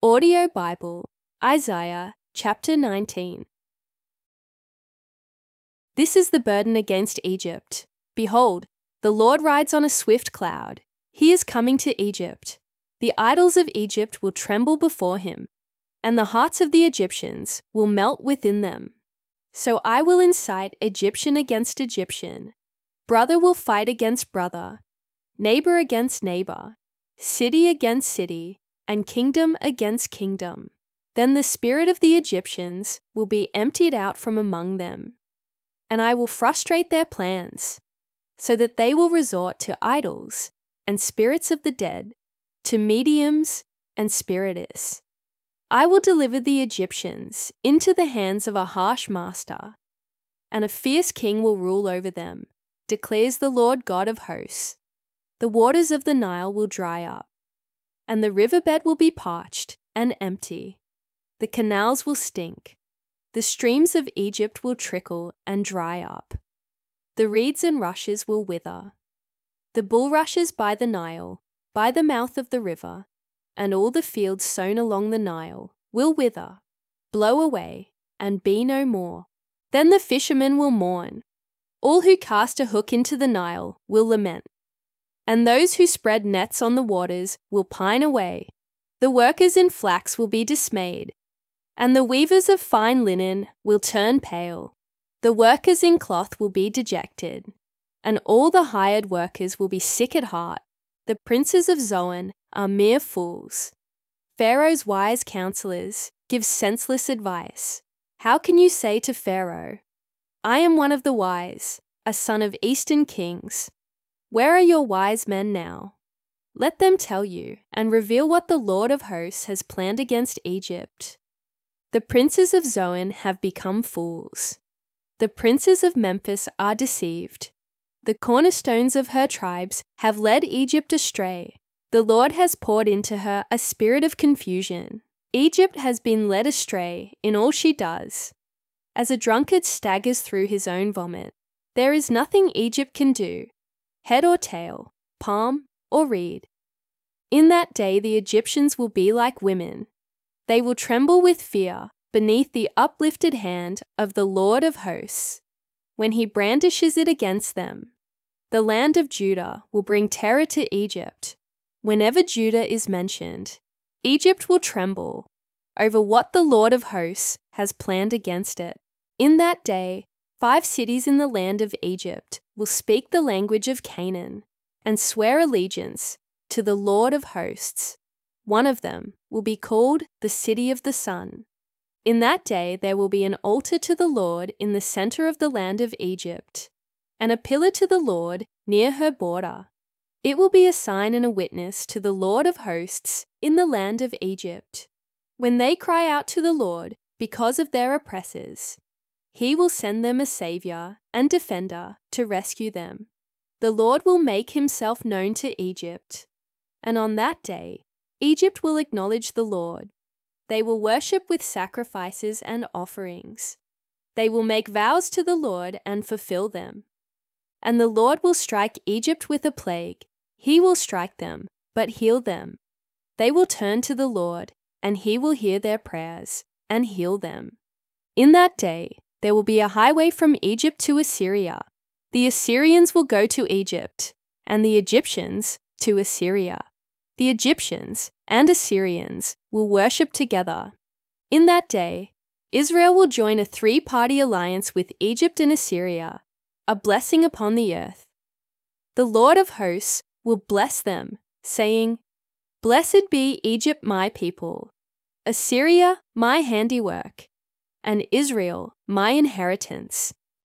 Audio Bible, Isaiah chapter 19. This is the burden against Egypt. Behold, the Lord rides on a swift cloud. He is coming to Egypt. The idols of Egypt will tremble before him, and the hearts of the Egyptians will melt within them. So I will incite Egyptian against Egyptian. Brother will fight against brother, neighbor against neighbor, city against city, and kingdom against kingdom. Then the spirit of the Egyptians will be emptied out from among them, and I will frustrate their plans, so that they will resort to idols and spirits of the dead, to mediums and spiritists. I will deliver the Egyptians into the hands of a harsh master, and a fierce king will rule over them, declares the Lord God of hosts. The waters of the Nile will dry up, and the riverbed will be parched and empty. The canals will stink. The streams of Egypt will trickle and dry up. The reeds and rushes will wither. The bulrushes by the Nile, by the mouth of the river, and all the fields sown along the Nile will wither, blow away, and be no more. Then the fishermen will mourn. All who cast a hook into the Nile will lament, and those who spread nets on the waters will pine away. The workers in flax will be dismayed, and the weavers of fine linen will turn pale. The workers in cloth will be dejected, and all the hired workers will be sick at heart. The princes of Zoan are mere fools. Pharaoh's wise counselors give senseless advice. How can you say to Pharaoh, I am one of the wise, a son of eastern kings? Where are your wise men now? Let them tell you and reveal what the Lord of hosts has planned against Egypt. The princes of Zoan have become fools. The princes of Memphis are deceived. The cornerstones of her tribes have led Egypt astray. The Lord has poured into her a spirit of confusion. Egypt has been led astray in all she does. As a drunkard staggers through his own vomit, there is nothing Egypt can do, head or tail, palm or reed. In that day the Egyptians will be like women. They will tremble with fear beneath the uplifted hand of the Lord of hosts, when he brandishes it against them. The land of Judah will bring terror to Egypt. Whenever Judah is mentioned, Egypt will tremble over what the Lord of hosts has planned against it. In that day, 5 cities in the land of Egypt will speak the language of Canaan and swear allegiance to the Lord of hosts. One of them will be called the City of the Sun. In that day there will be an altar to the Lord in the center of the land of Egypt, and a pillar to the Lord near her border. It will be a sign and a witness to the Lord of hosts in the land of Egypt. When they cry out to the Lord because of their oppressors, he will send them a savior and defender to rescue them. The Lord will make himself known to Egypt, and on that day, Egypt will acknowledge the Lord. They will worship with sacrifices and offerings. They will make vows to the Lord and fulfill them. And the Lord will strike Egypt with a plague. He will strike them, but heal them. They will turn to the Lord, and he will hear their prayers and heal them. In that day, there will be a highway from Egypt to Assyria. The Assyrians will go to Egypt, and the Egyptians to Assyria. The Egyptians and Assyrians will worship together. In that day, Israel will join a 3-party alliance with Egypt and Assyria, a blessing upon the earth. The Lord of hosts will bless them, saying, Blessed be Egypt my people, Assyria my handiwork, and Israel my inheritance.